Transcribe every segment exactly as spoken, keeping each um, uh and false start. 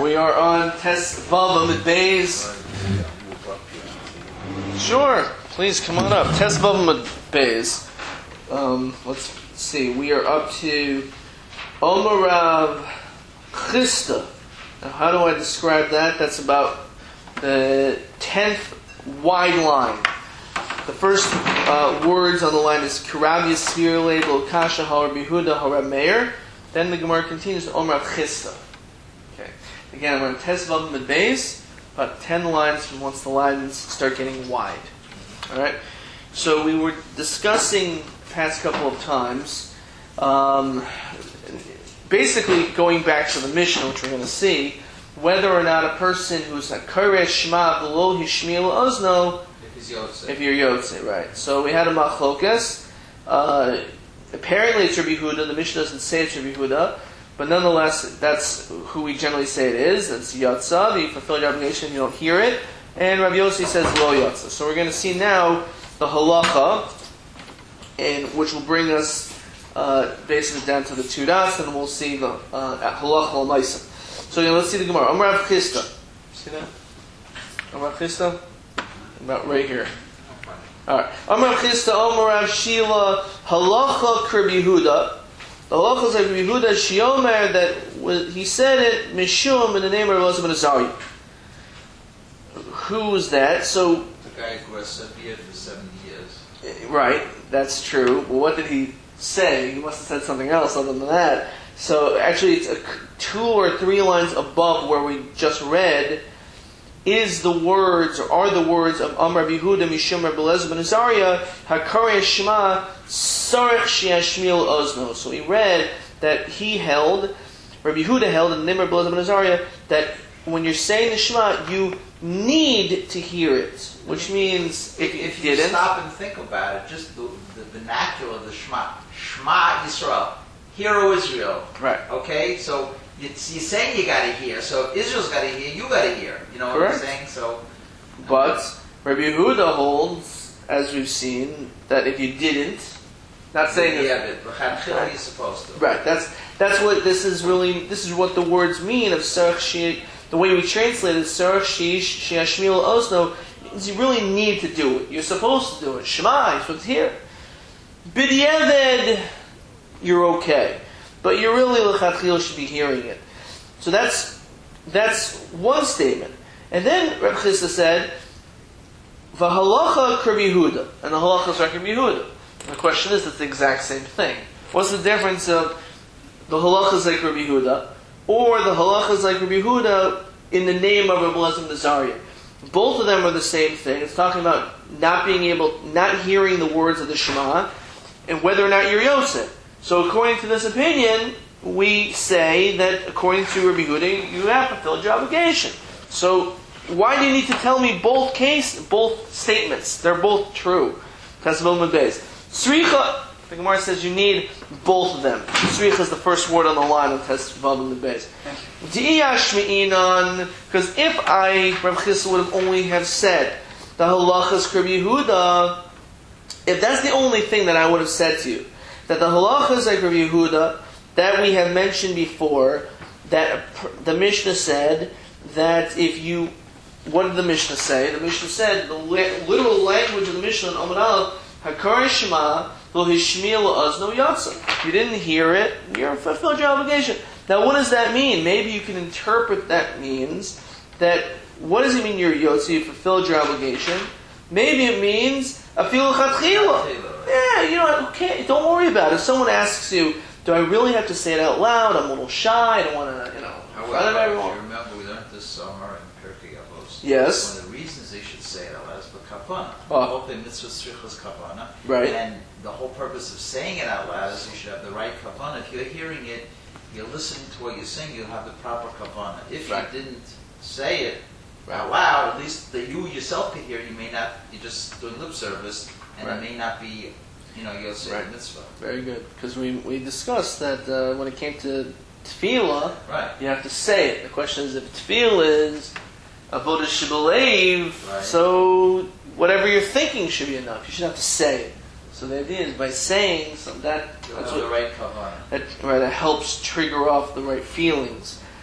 We are on Tes Vav Amud Beis. Sure, please come on up. Tes Vav Amud Beis. Um, let's see. We are up to Omer Rav Chisda. Now, how do I describe that? That's about the tenth wide line. The first uh, words on the line is Kirav Yisvir Leibel Kasha Har Bihuda Har Meir. Then the Gemara continues Omer Rav Chisda. Okay. Again, I'm on Tes Vav Amud Beis. About ten lines from once the lines start getting wide. All right. So we were discussing past couple of times, um, basically going back to the Mishnah, which we're going to see, whether or not a person who's a Kareh Shema below Hishmiel Ozno, if you're Yotze, right? So we had a Machlokas. Uh, apparently it's Rabbi Yehuda. The Mishnah doesn't say it's Rabbi Yehuda, but nonetheless, that's who we generally say it is. It's Yotza. You fulfill your obligation, you don't hear it. And Rabbi Yossi says Lo Yotza. So we're going to see now the halacha, and which will bring us uh, basically down to the two dots, and we'll see the uh, halacha l'maisa. So yeah, let's see the Gemara. Omer Rav Chisda. See that? Omer Rav Chisda? About right here. Alright. Omer Rav Chisda, Omer Rav Shila, halacha Rabbi Yehuda. The halacha is like Rabbi Yehuda, Shiomer, that was, he said it, Mishum, in the name of Rabbi Elazar ben Azariah. Who was that? So, the guy who has Sabiyah for seventy years. Right, that's true. Well, what did he say? He must have said something else other than that. So actually it's a, two or three lines above where we just read is the words, or are the words of Amar Yehuda Mishum Rabbi Elazar ben Azariah Hakareh Shema Sarech Sheashmiel Ozno. So he read that he held, Rabbi Yehuda held in the name of Rabbi Elazar ben Azariah, that when you're saying the Shema, you need to hear it, which means if, if you you didn't, stop and think about it, just the, the vernacular of the Shema, Shema Yisrael, hear, O Israel. Right. Okay, so it's, you're saying you got to hear. So if Israel's got to hear, you got to hear. You know what Correct. I'm saying? So, but Rabbi Yehuda holds, as we've seen, that if you didn't, not saying yeah, that, but L'chadchila you're supposed to. right. That's that's what this is really. This is what the words mean of Sarech Shi. The way we translate it, Sarech Sheashmiel Ozno, is you really need to do it. You're supposed to do it. Shema, you're supposed to hear. B'diavad, you're okay, but you really l'chadchila should be hearing it. So that's that's one statement. And then Reb Chisda said, "V'halacha Rabbi Yehuda," and the halacha is like Rabbi Yehuda. The question is, it's the exact same thing. What's the difference of the halacha is like Rabbi Yehuda, or the halacha is like Rabbi Yehuda in the name of Rabbi Elazar ben Azariah? Both of them are the same thing. It's talking about not being able, not hearing the words of the Shema, and whether or not you're Yosef. So according to this opinion, we say that according to Rabbi Yehuda, you have fulfilled your obligation. So why do you need to tell me both case, both statements? They're both true. Tes Vav Amud Beis. Sricha, the Gemara says you need both of them. Sricha is the first word on the line of Tes Vav Amud Beis. Because if I, Rav Chisda, would have only have said the halachas Rabbi Yehuda, if that's the only thing that I would have said to you, that the halachas like Rabbi Yehuda, that we have mentioned before, that the Mishnah said that if you, what did the Mishnah say? The Mishnah said, the literal language of the Mishnah in Amud Aleph, Hakareh Shema lo hishmiel ozno yatsa. You didn't hear it, you're fulfilled your obligation. Now what does that mean? Maybe you can interpret that means that, what does it mean you're yotze, you fulfilled your obligation? Maybe it means afilu chatchila. Yeah, you know, okay, don't worry about it. If someone asks you, do I really have to say it out loud? I'm a little shy, I don't want to, you know, in front of everyone. If you remember, we learned this summer in Pirkei Avos. Yes. One of the reasons they should say it out loud is for kavanah. Oh. The whole thing, mitzvah strichas kavanah. Right. And the whole purpose of saying it out loud is you should have the right kavanah. If you're hearing it, you're listening to what you're saying, you'll have the proper kavanah. If right. you didn't say it out loud, at least that you yourself could hear, you may not, you're just doing lip service, and right. it may not be, you know, you'll say right. the mitzvah. Very good. Because we, we discussed that uh, when it came to tefillah, right. you have to say it. The question is, if tefillah is avodah shebelev, right. so whatever you're thinking should be enough. You should have to say it. So the idea is by saying some that You'll that's have what, the right kavanah. That, right, that helps trigger off the right feelings.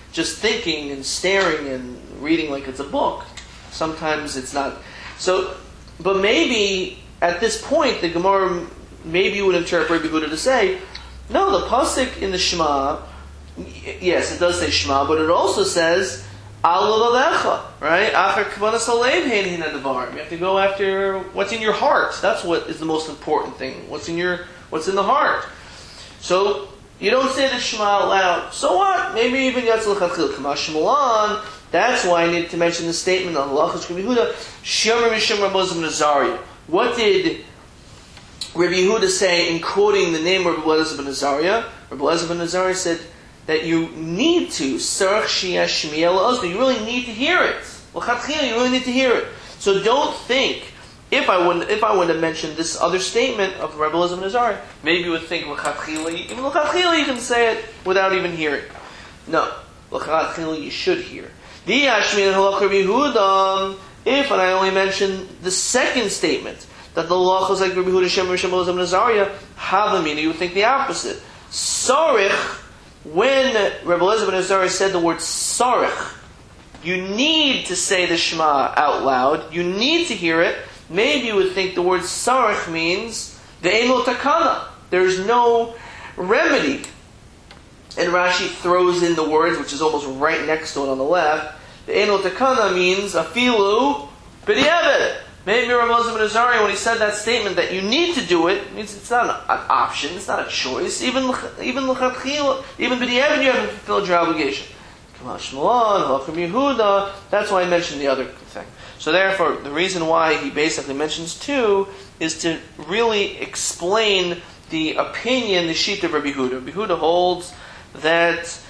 just thinking and staring and reading like it's a book. Sometimes it's not. So, but maybe at this point the Gemara maybe would interpret Rabbi Yehuda to say, no, the pasuk in the Shema, yes, it does say Shema, but it also says Al Lavavecha, right? After Kavanas Alev Hein Hin Adavar. You have to go after what's in your heart. That's what is the most important thing. What's in your what's in the heart. So you don't say the Shema out loud. So what? Maybe even Yatzal Chachil Kamash Shmulan. That's why I need to mention the statement on Halachos Rabbi Yehuda. Shomer Mishum Rabbi Elazar ben Azariah. What did Rabbi Yehuda say in quoting the name of Rabbi Elazar ben Azariah? Rabbi Elazar ben Azariah said that you need to Sarach Shiyah Shmiel Ozna. You really need to hear it. L'chatchila, you really need to hear it. So don't think. If I wouldn't, if I wouldn't have mentioned this other statement of Rabbi Elazar ben Azariah, maybe you would think l'chatchila. Even l'chatchila, you can say it without even hearing. No, l'chatchila, you should hear. The Ashmin Halach Rabbi Yehuda. If and I only mention the second statement that the halach is like Rabbi Yehuda Shem Rabbi Elazar ben Azariah, havamina, you would think the opposite. Sarich, when Rabbi Elazar ben Azariah said the word sarich, you need to say the Shema out loud. You need to hear it. Maybe you would think the word sarich means the eno takana. There's no remedy. And Rashi throws in the words, which is almost right next to it on the left. The eno takana means afilu b'di'evet. Maybe Rabbi Elazar ben Azariah, when he said that statement that you need to do it, means it's not an, an option, it's not a choice. Even even l'chatchila, even b'di'evet, you haven't fulfilled your obligation. Kamash Shmulan, Halachim Yehuda. That's why I mentioned the other thing. So therefore, the reason why he basically mentions two is to really explain the opinion, the sheet of Rabbi Yehuda. Rabbi Yehuda holds that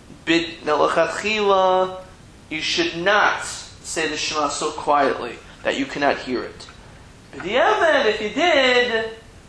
l'chatchila, you should not say the Shema so quietly that you cannot hear it. But the Evan, if you did,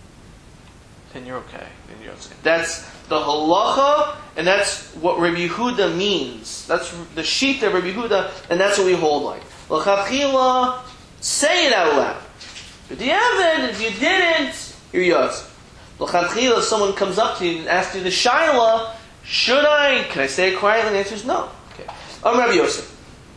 then you're okay. Then you're okay. That's the halacha, and that's what Rabbi Yehuda means. That's the sheet of Rabbi Yehuda, and that's what we hold like. L'chatchila, say it out loud. But the Evan, if you didn't, you're yotz. L'chatchila, if someone comes up to you and asks you the shaila, should I? Can I say it quietly? The answer is no. Okay. I'm Rabbi Yosef.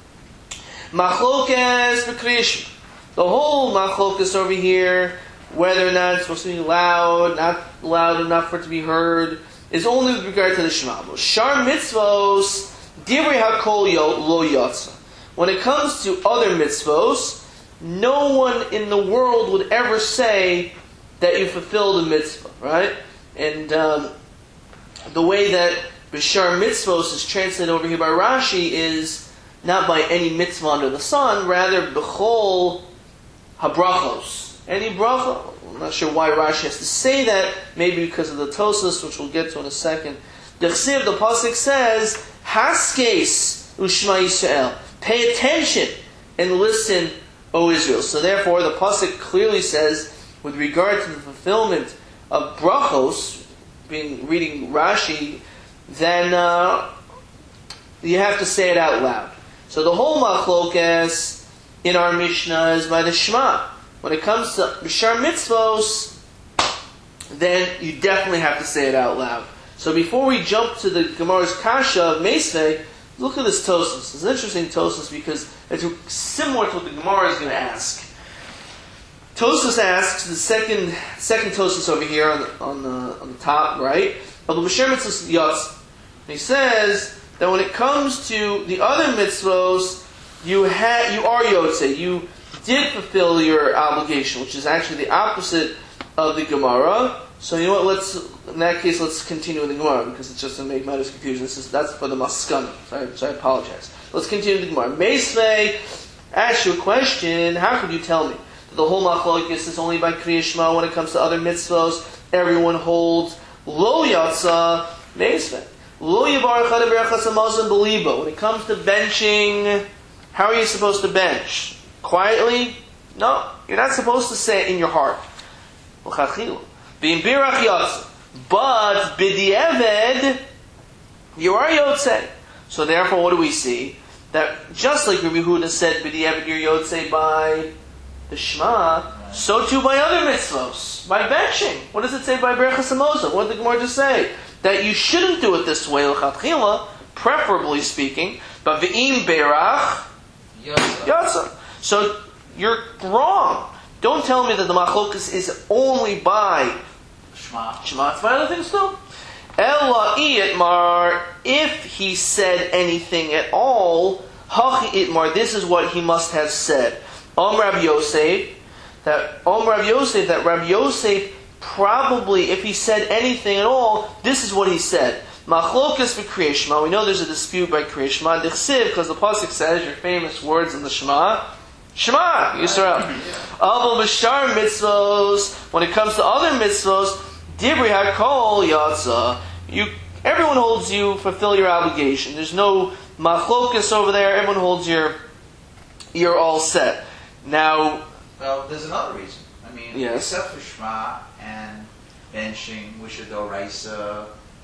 Machlokes v'kriyishma. The whole machlokes over here, whether or not it's supposed to be loud, not loud enough for it to be heard, is only with regard to the Shema. Shar mitzvos, divrei hakol lo yotza. When it comes to other mitzvos, no one in the world would ever say that you fulfilled a mitzvah, right? And um, the way that b'shar mitzvos is translated over here by Rashi is not by any mitzvah under the sun, rather b'chol habrachos. Any bracha. I'm not sure why Rashi has to say that. Maybe because of the Tosas, which we'll get to in a second. The Chsiv, the pasuk says, "Haskes u'shma Yisrael." Pay attention and listen, O Israel. So therefore, the pasuk clearly says, with regard to the fulfillment of brachos, being reading Rashi, then uh, you have to say it out loud. So the whole machlokes in our Mishnah is by the Shema. When it comes to b'shar mitzvos, then you definitely have to say it out loud. So before we jump to the Gemara's kasha of Meisvei, look at this Tosas. It's an interesting Tosas because it's similar to what the Gemara is going to ask. Tosas asks, the second second Tosas over here on the, on the, on the top right, of the b'shar mitzvos yotz. He says that when it comes to the other mitzvos, you ha- you are yotze. You did fulfill your obligation, which is actually the opposite of the Gemara. So you know what? Let's in that case let's continue with the Gemara because it's just to make matters confusing. This is that's for the maskana. So I, so I apologize. Let's continue with the Gemara. Meisvei asks you a question. How could you tell me that the whole machlokes is only by Kriya Shema when it comes to other mitzvos? Everyone holds lo yatsa meisvei. Lo yivarach ad berachas hamazon b'libo. When it comes to benching, how are you supposed to bench? Quietly? No, you're not supposed to say it in your heart. But b'di'eved, you are yotze. So therefore, what do we see? That just like Rabbi Yehuda said, b'di'eved you're yotze by the Shema, so too by other mitzvos, by benching. What does it say by berachas hamazon? What did the Gemara just say? That you shouldn't do it this way, l'chatchila. preferably speaking. But v'im berach Yotza. yatsa. So you're wrong. Don't tell me that the machlokas is only by Shema. Shema. It's by other things too. Ella itmar, if he said anything at all, hachi itmar, this is what he must have said. Om Rabbi Yosef, that Om Rabbi Yosef, that Rabbi Yosef probably, if he said anything at all, this is what he said. Machlokas v'kriyas Shema. We know there's a dispute by kriyas Shema. Dichsiv, because the pasuk says your famous words in the Shema. Shema, Yisrael. Aval b'shar mitzvos. When it comes to other mitzvos, dibri hakol yatsa. You, everyone holds you fulfill your obligation. There's no machlokas over there. Everyone holds your, you're all set. Now, Well, there's another reason. I mean, Yes. except for Shema and benching, Wisha Doraisa,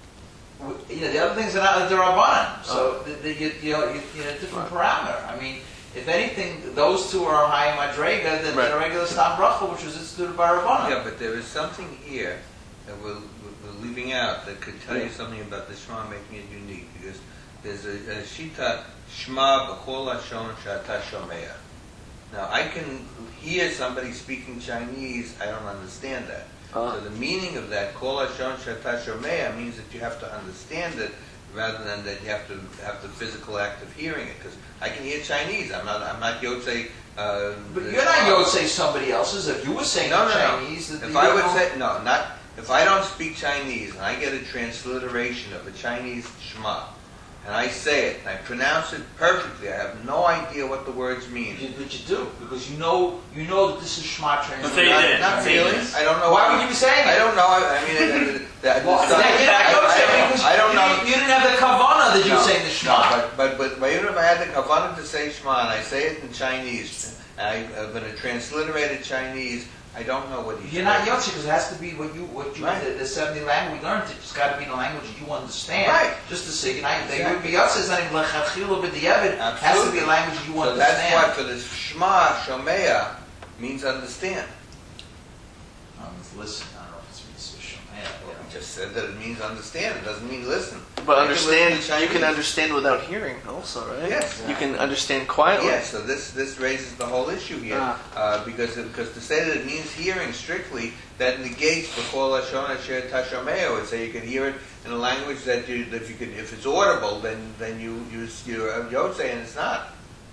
you know, the other things are not the Rabbanan. So Oh. the, the, you, you know, you, you know, a different parameter. I mean, if anything, those two are high madrega than Right. the regular Stam Bracha, which was instituted by Rabbanan. Yeah, but there is something here that we're, we're leaving out that could tell you something about the Shema making it unique. Because there's a, a Shita, Shema b'chol hashon she'ata shomea. Now, I can hear somebody speaking Chinese, I don't understand that. Uh. So the meaning of that, kol hashon she'ata shomea, means that you have to understand it rather than that you have to have the physical act of hearing it. Because I can hear Chinese, I'm not, I'm not Yotze. Uh, But the you're not Shema. going to say somebody else's. If you were saying No, no, no. Chinese, that If you I would don't- say, no, not, if I don't speak Chinese and I get a transliteration of a Chinese Shema, and I say it, and I pronounce it perfectly, I have no idea what the words mean. You- But you do, because you know you know that this is Shema translation. Say it. Not, not Say really. it. I don't know. Why what- would you be saying it? I don't know. I, I mean, it, it, that, Well, it's then not- you're not I- Yotze I- because I don't you, know. didn't, you didn't have the kavana that you No, were saying the Shema. No, but, but, but, but even if I had the kavanah to say Shema, and I say it in Chinese, and I, uh, but in transliterated Chinese, I don't know what he's You're not saying. Yotze because it has to be what you what you Right. the, the seventy language we learned. It's got to be in a language that you understand. Right. Just to say, you know, they Exactly. would be Yotze is not even lechatchila b'diavad. It has to Absolutely. be a language you So understand. that's why for this Shema, Shomea, means understand. Um, listen, I don't know if it's mitzvah shomea. Well, we just said that it means understand. It doesn't mean listen. but You can listen understand, to you can Chinese. understand without hearing also, right? Yes. You can understand quietly. Yes, so this this raises the whole issue here, Ah. uh, because because to say that it means hearing strictly, that negates b'chol hashon asher tashomeo. Would say you can hear it in a language that you that if you could if it's audible, then then you you you're a Yotze and it's not.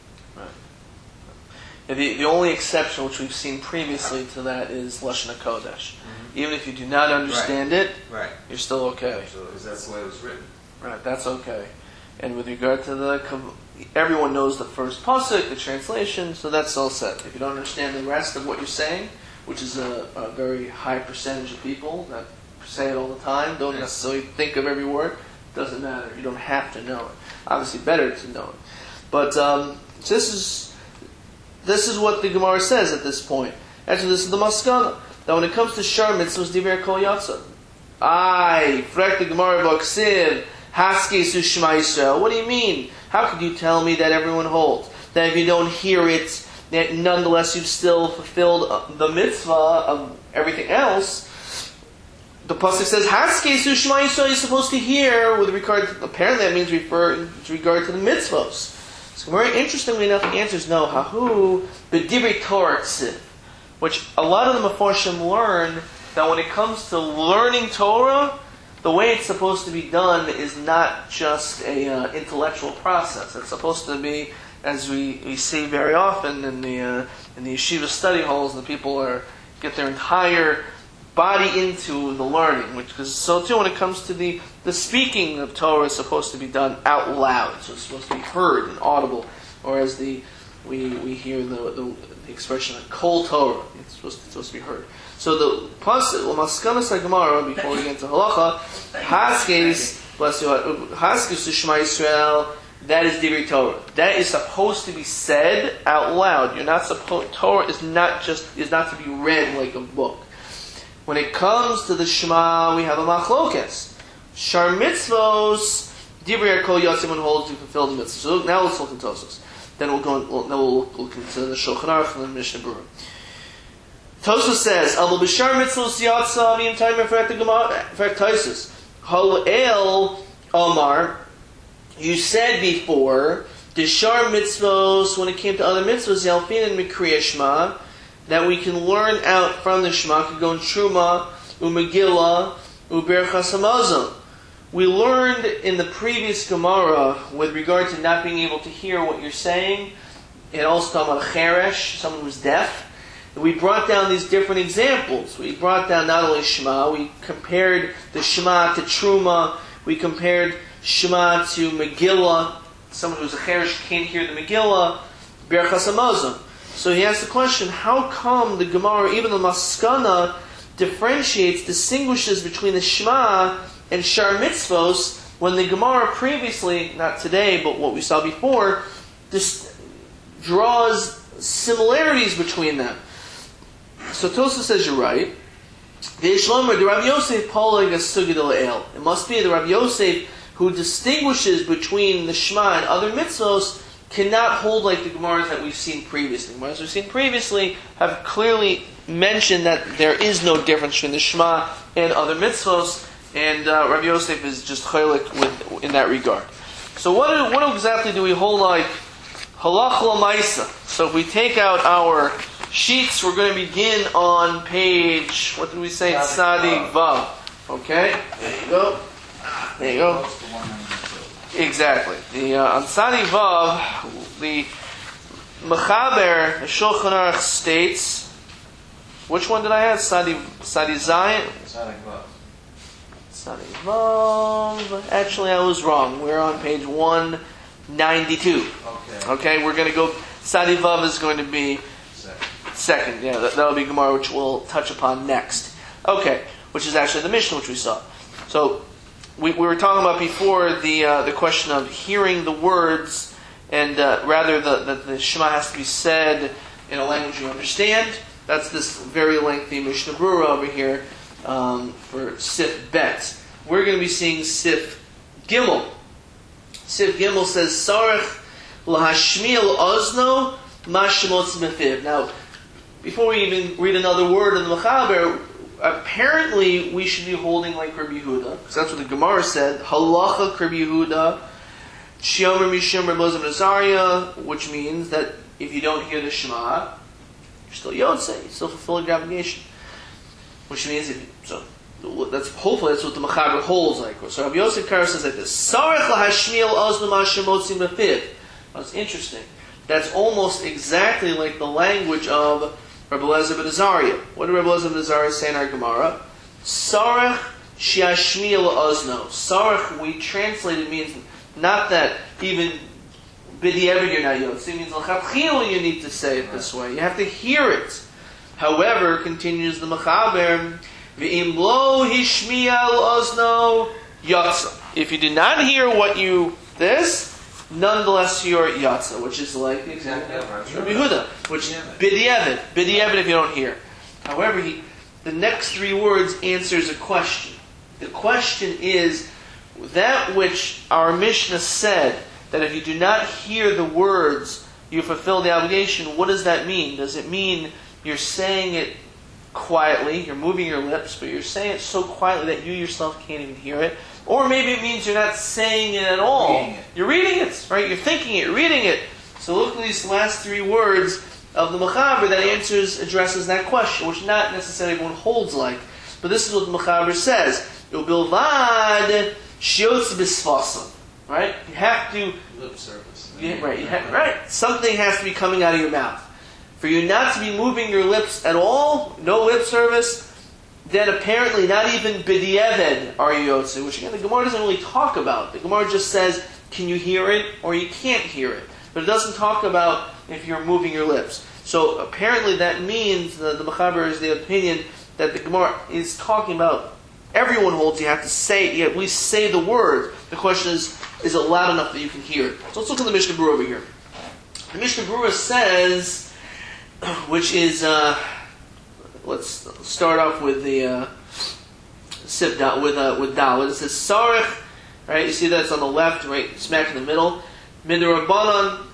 Yeah, The, the only exception which we've seen previously to that is Lashon HaKodesh. Even if you do not understand it, Right. you're still okay. Because that's the way it was written. Right, that's okay. And with regard to the, kav- everyone knows the first pasuk, the translation, so that's all set. If you don't understand the rest of what you're saying, which is a, a very high percentage of people that say it all the time, don't necessarily think of every word, doesn't matter. You don't have to know it. Obviously, better to know it. But um, this is this is what the Gemara says at this point. Actually, this is the maskana. That when it comes to shar mitzvahs, divrei kol yatsa. Ay, frek the Gemara b'aksiv, haskei su shema Yisrael. What do you mean? How could you tell me that everyone holds? That if you don't hear it, that nonetheless you've still fulfilled uh, the mitzvah of everything else? The pasuk says, haskei su shema Yisrael, you're supposed to hear with regard to, apparently that means refer with regard to the mitzvahs. So very interestingly enough, the answer is no. Hahu, b'divrei Torah ksiv. Which a lot of the Meforshim learn that when it comes to learning Torah, the way it's supposed to be done is not just a uh, intellectual process. It's supposed to be, as we, we see very often in the uh, in the yeshiva study halls, the people are get their entire body into the learning. Which because so too when it comes to the the speaking of Torah is supposed to be done out loud, so it's supposed to be heard and audible, or as the we we hear the the, the expression of kol Torah. It's supposed to, it's supposed to be heard. So the pasuk, well, maskanas Gemara before we get to halacha, haskes bless you, haskes to Shema Yisrael. That is divrei Torah. That is supposed to be said out loud. You're not supposed. Torah is not just is not to be read like a book. When it comes to the Shema, we have a machlokes. Shar mitzvos, divrei kol yatzim and holds to fulfill the mitzvahs. So now let's look into Tosos. Then we'll go. We'll, then we'll look, look into the Shulchan Aruch and the Mishnah Berurah. Tosos says, "Aval b'shar mitzvos yatsa miyim time for the Gemara for Tosos. Hal el Omar you said before, the Shar mitzvos, when it came to other mitzvos, Yalfin and Mikriya Shema, that we can learn out from the Shema, could go in Truma, Umegillah, Uberchas Hamazon. We learned in the previous Gemara, with regard to not being able to hear what you're saying, and also talking about a Cheresh, someone who's deaf, we brought down these different examples. We brought down not only Shema, we compared the Shema to Truma, we compared Shema to Megillah, someone who's a Cheresh can't hear the Megillah, Berchas Hamazon. So he asked the question, how come the Gemara, even the Maskana, differentiates, distinguishes between the Shema and Shar Mitzvos, when the Gemara previously, not today, but what we saw before, this draws similarities between them. So Tosafos says you're right. The Rabbi Yosef Poleg as-Sugid el-El. It must be the Rabbi Yosef who distinguishes between the Shema and other mitzvos cannot hold like the Gemaras that we've seen previously. The Gemaras we've seen previously have clearly mentioned that there is no difference between the Shema and other mitzvos, and uh, Rabbi Yosef is just chaylik with in that regard. So what do, what exactly do we hold like halach l'maisa? So if we take out our sheets, we're going to begin on page, what did we say? Tzadik Vav. Okay, there you go. There you go. Exactly. The uh, on Tzadik Vav, the Mechaber, the Shulchan Aruch states, which one did I have? Tzadik Tzadik Zayin? Tzadik Vav. Tzadik Vav. Actually, I was wrong. We're on page one ninety-two. Okay. Okay, we're going to go, Tzadik Vav is going to be Second. second. Yeah, that, that'll be Gemara, which we'll touch upon next. Okay, which is actually the Mishnah, which we saw. So, we, we were talking about before the uh, the question of hearing the words, and uh, rather the, the, the Shema has to be said in a language you understand. That's this very lengthy Mishnah Brura over here um, for Sif Bet. We're going to be seeing Sif Gimel. Sif Gimel says, Sarach lahashmiel ozno mashemotz mefiv. Now, before we even read another word in the Mechaber, apparently we should be holding like Rabbi Yehuda, because that's what the Gemara said. Halacha Rabbi Yehuda, Shiomer Mishum Rabbi Elazar ben Azariah, which means that if you don't hear the Shema, you're still Yotzei, you still fulfill your obligation. Which means, if you, so that's hopefully that's what the Mechaber holds like. So Rabbi Yosef Karo says like this: Sarech lahashmiel oznu mashemotzi mefiv. That's interesting. That's almost exactly like the language of Rabbi Elazar ben Azariah. What did Rabbi Elazar ben Azariah say in our Gemara? Sarech shiashmiel ozno. Sarech, we translated, means not that even b'di'evid you're not yotzi. It means l'chatchila you need to say it this way. You have to hear it. However, continues the Mechaber, v'im lo hishmiel ozno yotza. If you did not hear what you this. Nonetheless, you're Yatza, which is like the example of Rabbi Yehuda, which B'di'evid, B'di'evid if you don't hear. However, he, the next three words answers a question. The question is, that which our Mishnah said, that if you do not hear the words, you fulfill the obligation, what does that mean? Does it mean you're saying it quietly, you're moving your lips, but you're saying it so quietly that you yourself can't even hear it? Or maybe it means you're not saying it at all. Reading it. You're reading it, right? You're thinking it, reading it. So look at these last three words of the Mechaber that answers, addresses that question, which not necessarily everyone holds like. But this is what the Mechaber says. Ubilvad shiotz b'sfasam. Right? You have to... Lip service. Yeah, right, you have, right. Something has to be coming out of your mouth. For you not to be moving your lips at all, no lip service, then apparently not even b'di'evid are you yotze, which again the Gemara doesn't really talk about. The Gemara just says, can you hear it or you can't hear it. But it doesn't talk about if you're moving your lips. So apparently that means, the, the Mechaber is the opinion that the Gemara is talking about, everyone holds you have to say, you at least say the word. The question is, is it loud enough that you can hear it? So let's look at the Mishnah Brura over here. The Mishnah Brura says, which is... Uh, Let's start off with the uh, sip da, with uh, with Dalet. It says Sarech, right? You see that's on the left, right, smack in the middle. Midrabanan,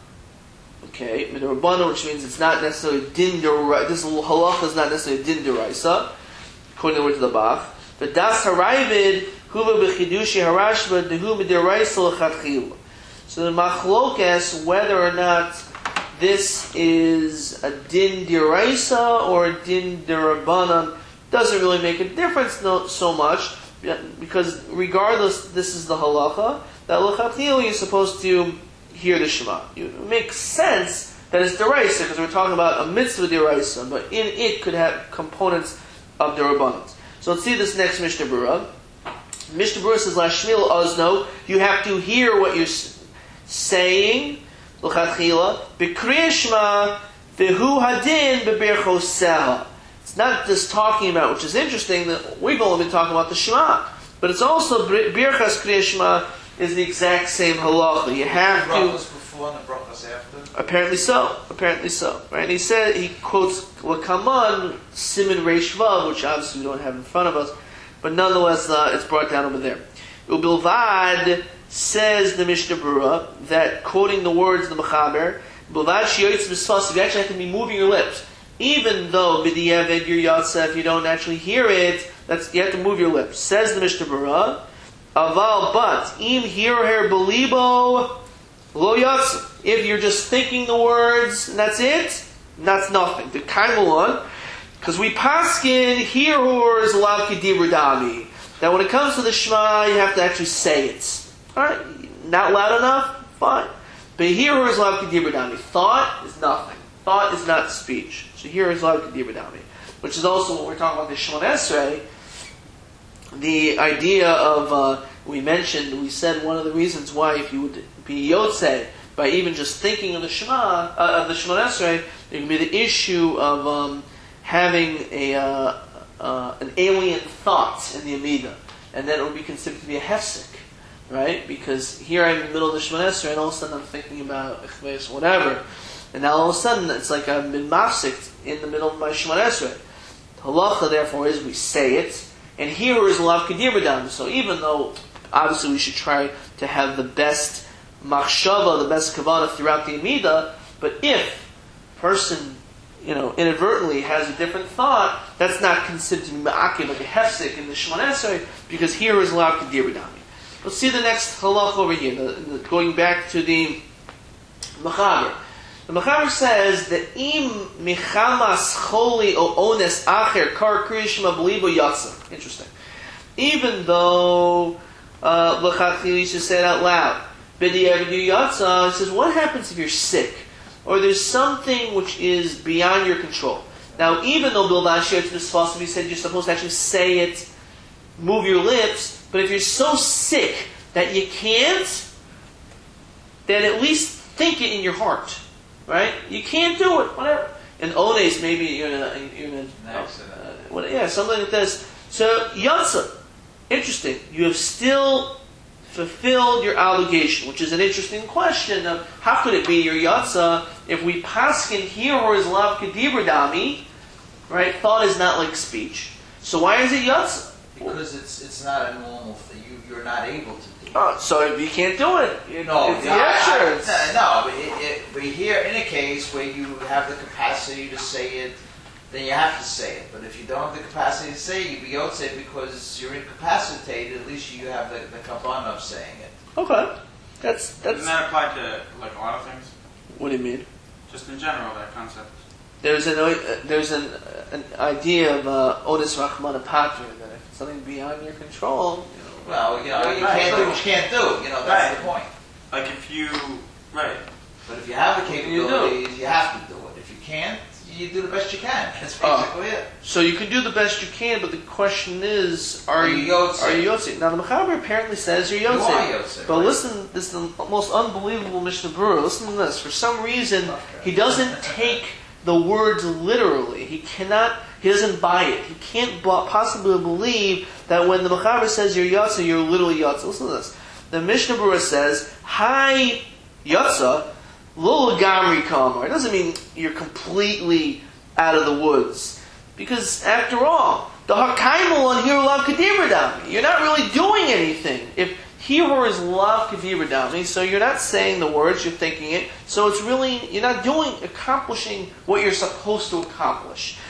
okay, Midrabanan, which means it's not necessarily din deraisa. This halacha is not necessarily din deraisa, according to the word to the Bach. But das harayvid huva b'chidushi harashba dehu midiraisa l'chatchila. So the machlokes, whether or not this is a din diraisa or a din dirabanan, doesn't really make a difference no, so much, because regardless, this is the halacha, that l'chatchila you're supposed to hear the Shema. It makes sense that it's diraisa, because we're talking about a mitzvah diraisa, but in it could have components of dirabanan. So let's see this next Mishnah Berurah. Mishnah Berurah says, Lashmil ozno, you have to hear what you're saying, l'chatchila, b'kriyah shema, v'hu hadin b'birchoseha. It's not just talking about, which is interesting, that we've only been talking about the Shema, but it's also birchas kriyah shema is the exact same halacha. You have the to. brachas before and the brachas after. Apparently so. Apparently so. Right? And he said he quotes Lakaman Siman Reish Vav, which obviously we don't have in front of us, but nonetheless uh, it's brought down over there. Ubilvad says the Mishnah Berurah that, quoting the words of the Mechaber, Bilvad shiyoytz b'sfas, you actually have to be moving your lips. Even though b'diavad your yatsa, if you don't actually hear it, that's you have to move your lips. Says the Mishnah Berurah, aval but im hirher belibo lo yatsa. If you're just thinking the words and that's it, that's nothing. The kaimulon, because we paskin hirhur is lav kedibur dami. That when it comes to the Shema, you have to actually say it. All right, not loud enough, fine. But hirhur is lav kedibur dami. Thought is nothing. Thought is not speech. So here is lav kedibur dami, which is also what we're talking about the Shemon Esrei. The idea of uh, we mentioned, we said one of the reasons why if you would be Yotzei by even just thinking of the Shema, uh, of the Shemon Esrei, there can be the issue of um, having a uh, uh, an alien thought in the Amidah, and then it would be considered to be a hefsek, right? Because here I'm in the middle of the Shemon Esrei, and all of a sudden I'm thinking about Echveis, whatever, and now all of a sudden it's like I've been mafsik in the middle of my Shemon Esrei. Halacha, therefore, is we say it, and here is lav kedibur dami. So even though obviously we should try to have the best machshava, the best kavanah throughout the Amidah, but if a person, you know, inadvertently has a different thought, that's not considered to be ma'akiv, like a hefsek in the Shemon Esrei, because here is lav kedibur dami. Let's see the next halach over here, the, the, going back to the Mechaber. The Mechaber says that im michamas choli o ones acher kar kriyishma belibo yatsa. Interesting. Even though l'chachil uh, you should say it out loud, b'diavad yatsa, he says, what happens if you're sick or there's something which is beyond your control? Now, even though bilvad sheretz b'sfas, he said you're supposed to actually say it, move your lips, but if you're so sick that you can't, then at least think it in your heart. Right? You can't do it. Whatever. And ones, maybe you're in a, you're in a uh, what, yeah, something like this. So yatsa, interesting. You have still fulfilled your obligation, which is an interesting question of how could it be your yatsa if we paskin here or is lav kedibur dami, right? Thought is not like speech. So why is it yatsa? Because it's it's not a normal thing. You you're not able to. Oh, so you can't do it. You no, it's, yeah, yeah, sure. I, I, no, but it, it, but here in a case where you have the capacity to say it, then you have to say it. But if you don't have the capacity to say it, you be yotzei because you're incapacitated. At least you have the the kavanah of saying it. Okay, that's that's. Doesn't that apply to like a lot of things? What do you mean? Just in general, that concept. There's an uh, there's an an idea of uh, onis rachmana patra, that if it's something beyond your control. Well, you know, you right, can't so, do what you can't do. You know, that's right. the point. Like if you, right. But if you have the capabilities, you, you have to do it. If you can't, you do the best you can. That's basically uh, it. So you can do the best you can, but the question is, are, are you yotzei? Are you yotzei? Now the Mechaber apparently says you're yotzei. You are yotzei. But right? listen, this is the most unbelievable Mishnah Berurah. Listen to this. For some reason, he doesn't take the words literally. He cannot. He doesn't buy it. He can't possibly believe that when the Mechaber says you're yatsa, you're literally yatsa. Listen to this. The Mishnah Berurah says, "Hi yatsa, lo gamri kamar." It doesn't mean you're completely out of the woods, because after all, the hakaimul on here lav kedibur dami. You're not really doing anything. If here is lav kedibur dami, so you're not saying the words, you're thinking it. So it's really you're not doing accomplishing what you're supposed to accomplish.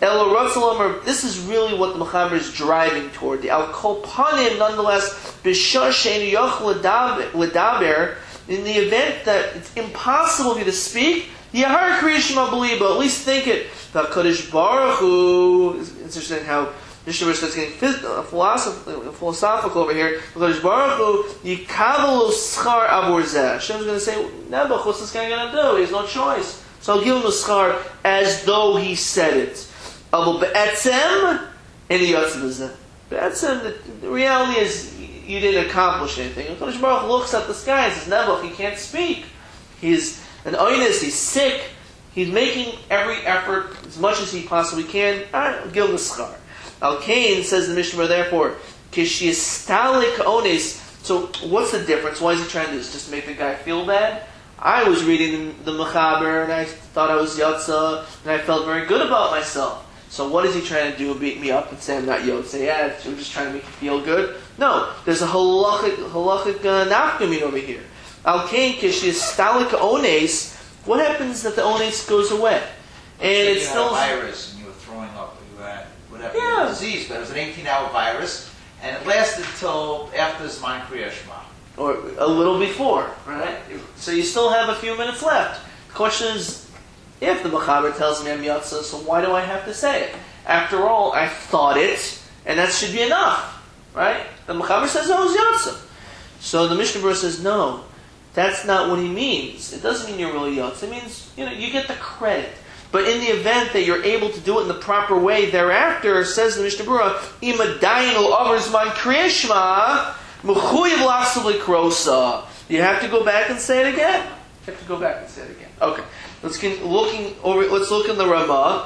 This is really what the Mechaber is driving toward. The al kol panim, nonetheless, b'shah she'enu yochel ledaber, in the event that it's impossible for you to speak, Yahar Kriya Shema Beliba, at least think it. The Kodesh Baruch Hu, it's interesting how Mishnah starts getting philosoph- philosophical over here. The Kodesh Baruch Hu, Yikavalu Schar Avur Zeh. Hashem's going to say, Nebuch, what's this guy going to do? He has no choice. So I'll give him a schar as though he said it. Avu Be'etzem, and he Yotzim Be'etzem, the reality is, you didn't accomplish anything. And Kodesh Baruch Hu looks at the sky and says, Nebuch, he can't speak. He's an oinus, he's sick. He's making every effort, as much as he possibly can. I'll give him the schar. Al Kain says the Mishnah, therefore, Kishistalik ones. So what's the difference? Why is he trying to do this? Just to make the guy feel bad? I was reading the, the Mechaber, and I thought I was Yotza, and I felt very good about myself. So what is he trying to do? Beat me up and say I'm not Yotza? Yeah, I'm just trying to make you feel good? No, there's a halachic, halachic uh, nafkamin over here. Al Kain Kishistalik ones. What happens if the ones goes away? And so it's you still had a virus and you were throwing up, or you had whatever Yeah. disease, but it was an eighteen-hour virus, and it lasted till after Zman Kriya Shema. or a little before, right? So you still have a few minutes left. The question is, if the Mechaber tells me I'm Yotza, so why do I have to say it? After all, I thought it, and that should be enough, right? The Mechaber says I was Yotza. So the Mishnah Berurah says, no, that's not what he means. It doesn't mean you're really Yotza. It means, you know, you get the credit. But in the event that you're able to do it in the proper way thereafter, says the Mishnah Berurah, Imadayin ul Averzman Kriyashma, Mechuyev Lachsavli Krosa. You have to go back and say it again. You have to go back and say it again. Okay. Let's get looking over. Let's look in the Ramah.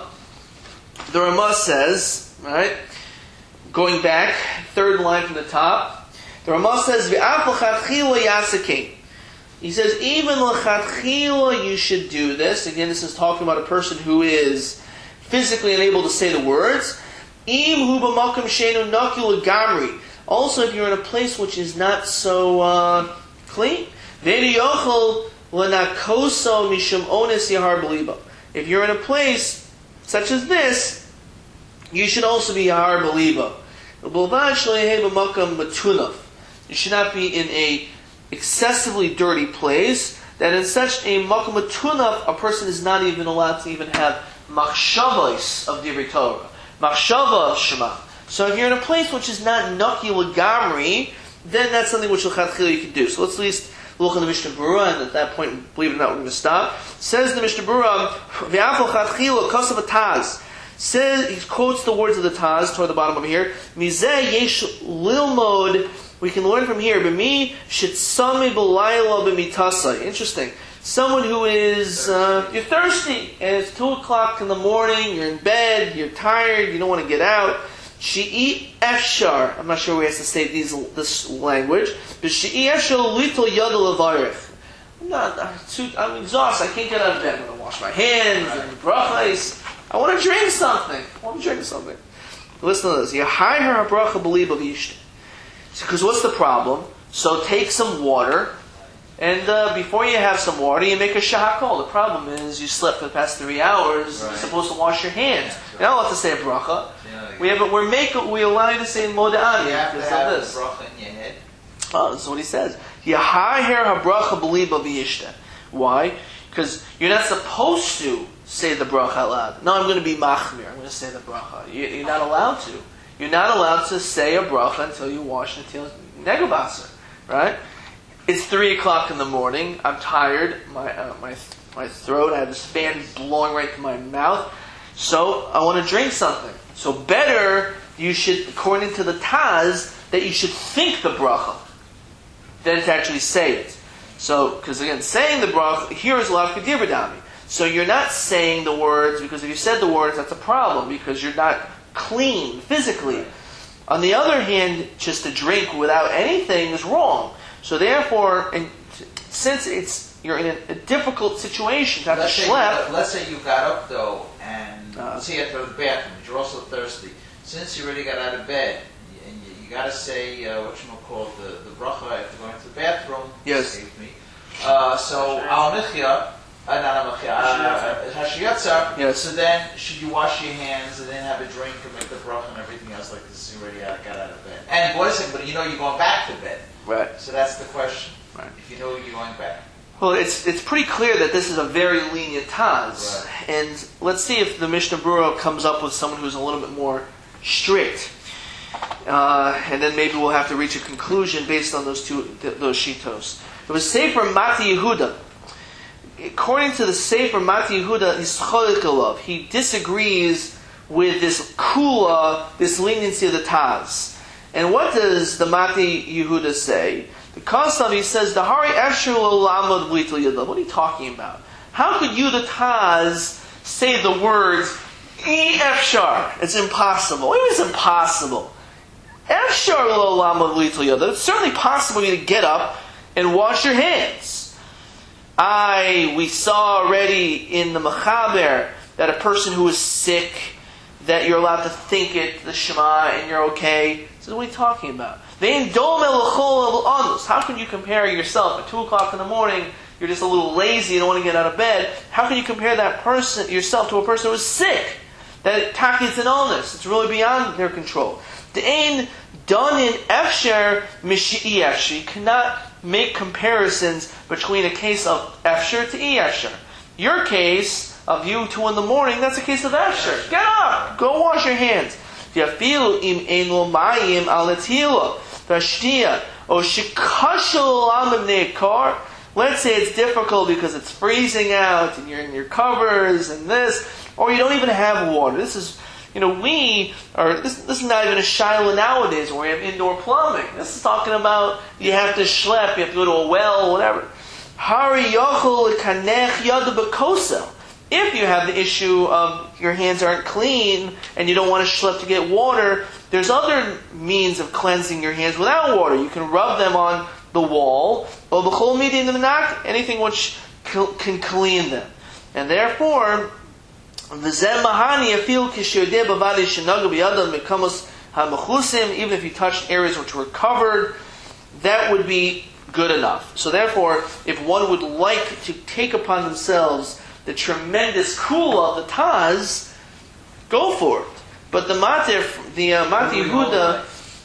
The Ramah says, right, going back, third line from the top. The Ramah says, V'af l'chatchila yasakein. He says, even l'chatchila you should do this. Again, this is talking about a person who is physically unable to say the words. Im hu b'makom sheinu naki l'gamri. Also, if you're in a place which is not so uh, clean, v'einu yochel l'nakoso mishum ones yahar beliba. If you're in a place such as this, you should also be yahar beliba. B'lvad shleihei b'makom b'tunaf. You should not be in a excessively dirty place, that in such a makom b'tunaf, a person is not even allowed to even have machshavos of divrei Torah, machshava of Shema. So if you're in a place which is not naki l'gamri, then that's something which l'chatchila you can do. So let's at least look in the Mishnah Berurah, and at that point, believe it or not, we're going to stop. Says the Mishnah Berurah, v'af l'chatchila kosav ataz. Says, he quotes the words of the Taz toward the bottom over here. Mizeh yesh lilmod. We can learn from here. B'mi shitsami b'layla b'mitasa. Interesting. Someone who is, uh, you're thirsty, and it's two o'clock in the morning, you're in bed, you're tired, you don't want to get out. Shi'i efshar. I'm not sure where he has to say these, this language. But shi'i efshar lito yadal avarich. I'm not, I'm, too, I'm exhausted, I can't get out of bed. I'm going to wash my hands, and brachas. I want to drink something. I want to drink something. Listen to this. Yahai her bracha believe of yishte. Because what's the problem? So take some water, and uh, before you have some water, you make a shahakol. The problem is you slept for the past three hours. Right. You're supposed to wash your hands. Yeah, you're not allowed to say a bracha. Yeah, we have, a, we're make, we allow you to say moda'ani. You have to because have of this. a bracha in your head. Oh, that's what he says. Yahayer habracha believe of yishte. Why? Because you're not supposed to say the bracha out loud. No, I'm going to be machmir. I'm going to say the bracha. You, you're not allowed to. You're not allowed to say a bracha until you wash until negabasa, right? It's three o'clock in the morning. I'm tired. My uh, my my throat. I have this fan blowing right through my mouth. So I want to drink something. So better you should, according to the Taz, that you should think the bracha than to actually say it. So, because again, saying the bracha here is lav kadir b'dami. So you're not saying the words, because if you said the words, that's a problem, because you're not clean physically. On the other hand, just to drink without anything is wrong. So therefore, and since it's you're in a, a difficult situation to have let's to say schlep. You, let's say you got up though, and Uh, let's say you have to go to the bathroom, but you're also thirsty. Since you already got out of bed, and you, you got to say uh, what you call the the bracha after going to the bathroom. Yes. Save me. Uh, so al michya. Uh, not a uh, Hashiyatza. Yes. So then, should you wash your hands and then have a drink and make the bracha and everything else like this? You already got out of bed. And what is it? But you know you're going back to bed. Right. So that's the question. Right. If you know you're going back. Well, it's it's pretty clear that this is a very lenient Taz. Right. And let's see if the Mishnah Berurah comes up with someone who's a little bit more strict. Uh, and then maybe we'll have to reach a conclusion based on those two th- those shitos. It was Sefer Mati Yehuda. According to the Sefer Mati Yehuda, Yischolik, he disagrees with this kula, this leniency of the Taz. And what does the Mati Yehuda say? The Kosav, he says, the Hari Efshar lo lamod v'litul yadav. What are you talking about? How could you, the Taz, say the words E Efshar? It's impossible. It is impossible. Efshar lo lamod v'litul yadav. It's certainly possible for you to get up and wash your hands. I, we saw already in the Mechaber that a person who is sick, that you're allowed to think it, the Shema, and you're okay. So what are you talking about? How can you compare yourself at two o'clock in the morning, you're just a little lazy, you don't want to get out of bed. How can you compare that person, yourself, to a person who is sick? That takis an illness. It's really beyond their control. The ain done in efsher mishi efsher. You cannot make comparisons between a case of efsher to efsher. Your case of you two in the morning, that's a case of efsher. Get up, go wash your hands. Yafilu im eno mayim alatilo. Vashtia, or shikashal alam car. Let's say it's difficult because it's freezing out and you're in your covers and this, or you don't even have water. This is, you know, we are. This, this is not even a shiloh nowadays where we have indoor plumbing. This is talking about you have to schlep, you have to go to a well, whatever. Hari yochel kanech yada b'kosel. If you have the issue of your hands aren't clean and you don't want to schlep to get water, there's other means of cleansing your hands without water. You can rub them on the wall, or b'chol midin v'nak, anything which can clean them. And therefore, v'zeh mahani afil kishyodeh b'vadi shenaga b'yadam mikamos ha'mechusim, even if you touched areas which were covered, that would be good enough. So therefore, if one would like to take upon themselves the tremendous kula of the Taz, go for it. But the Matir, the uh, Mati Yehuda,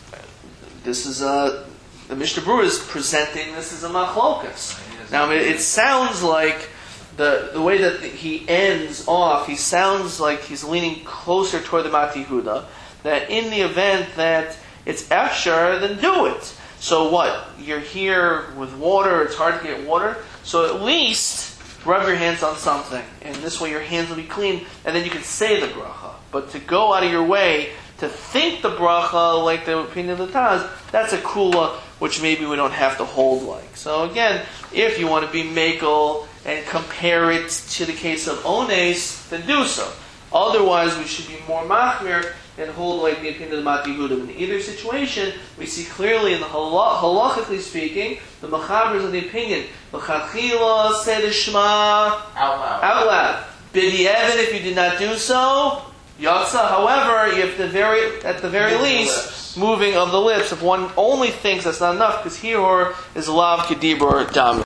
this is uh, the Mishnah Berurah is presenting this as a machlokas. Now it, it sounds like the the way that he ends off, he sounds like he's leaning closer toward the Mati Yehuda, that in the event that it's efshar, then do it. So what? You're here with water, it's hard to get water, so at least rub your hands on something, and this way your hands will be clean, and then you can say the bracha. But to go out of your way to think the bracha like the opinion of the Taz, that's a kula which maybe we don't have to hold like. So again, if you want to be makel and compare it to the case of ones, then do so. Otherwise, we should be more machmir and hold like the opinion of the Mati Yehuda. In either situation, we see clearly in the halach, halachically speaking, the Mechaber is of the opinion, l'chachila say the Shema Out loud. out loud. B'di'evet, if you did not do so, yatsa. However, you have the very, at the very Moving least, the lips. moving of the lips. If one only thinks that's not enough, because here is lav kedibur dam.